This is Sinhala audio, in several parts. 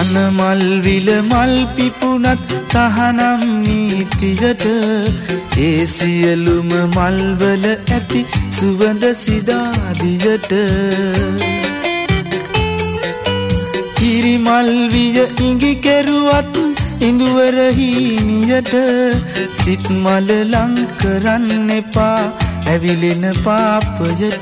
තනමල් විල මල් පිපුණත් තහනම් නීතියට ඒ සියලුම මල්වල ඇති සුවඳ සිදාදියට කිරිමල් විය ඉඟි කෙරුවත් ඉඳුවර හීනියට සිත් මල ලං කරන්න එපා ඇවිලෙන පාපයට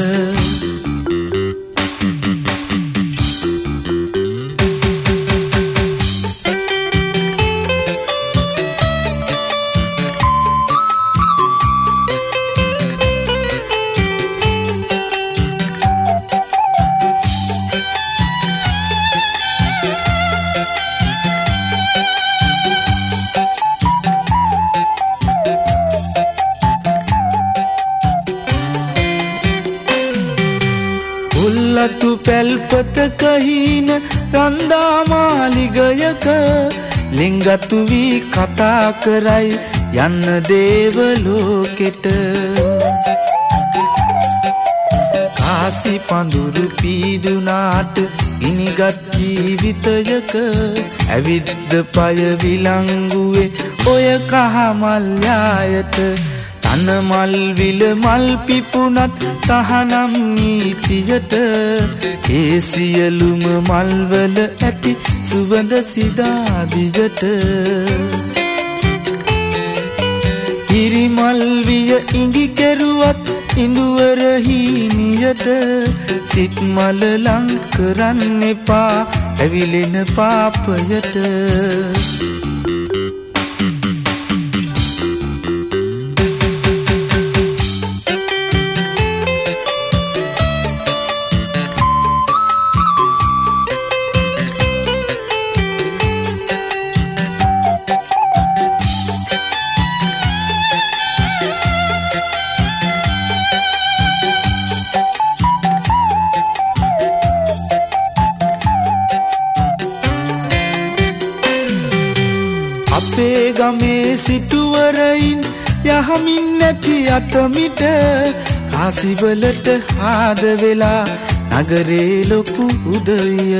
උල්ලතු පැල්පතක හීන රන්දා මාලිගයක ලිංගතු වී කතා කරයි යන්න දේවලෝකෙට කාසි පඳුරු පීදුනාට ඉනිගත් ජීවිතයක ඇවිද්ද පය විලංගුවේ ඔය කහ මල්යායට තනමල් විල මල් පිපුණත් තහනම් නීතියට ඒ සියලුම මල්වල ඇති සුවඳ සිදාදියට කිරිමල් විය ඉඟි කෙරුවත් ඉඳුවර හීනියට සිත් මල ලං කරන්න එපා ඇවිලෙන පාපයට අපේ ගමේ සිටුවරයින් යහමින් නැති අතමිට කාසිවලට ආද වෙලා නගරේ ලොකු උදවිය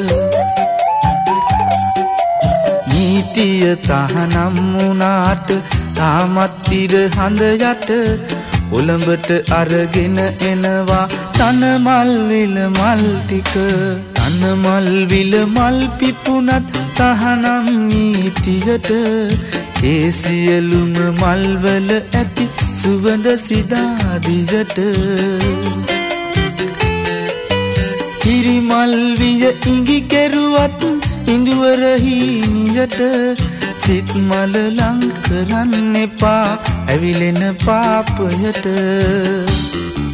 නීතිය තහනම් වුණාට තාමත් ඉර හඳ යට ඔලඹට අරගෙන එනවා තනමල් විල මල් ටික තනමල් විල මල් පිපුණත් තහනම් නීතියට ඒ සියලුම මල්වල ඇති සුවඳ සිදාදියට කිරිමල් විය ඉඟි කෙරුවත් ඉඳුවර හීනියට සිත් මල ලං කරන්න එපා ඇවිලෙන පාපයට